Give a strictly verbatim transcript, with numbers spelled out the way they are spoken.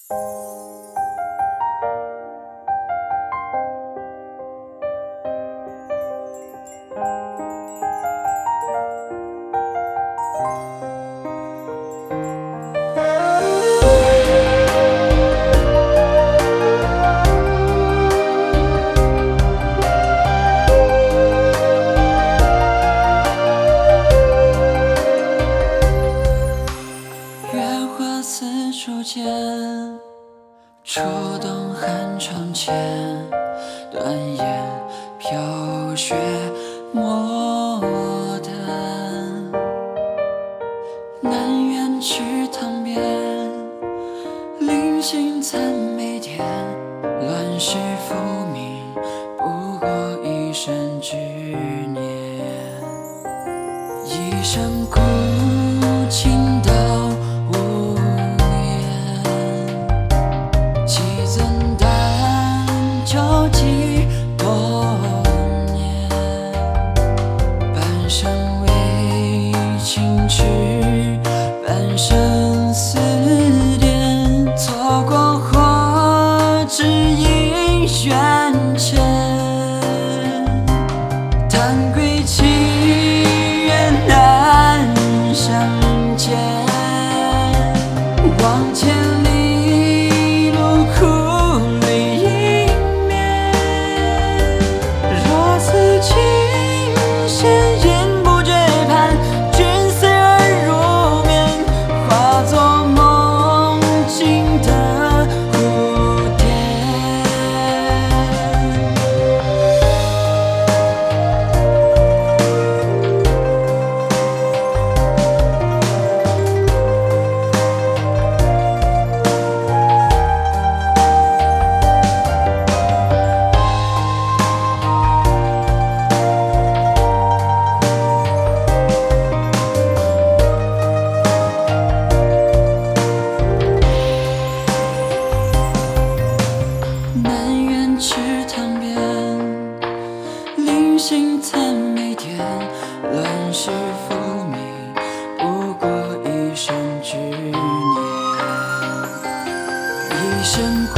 四处间，触动寒窗前，断雁飘雪墨淡。南园池塘边，零星残梅点，乱世浮名，不过一生执念。一生孤倾到几多年，半生为情痴，半生思念，错过或只因缘浅。但归期月难相见，望千里路苦离。情深饮不觉盼，君随而入眠，化作梦境的蝴蝶。池塘边，零星残梅点，乱世浮名，不过一生执念。一生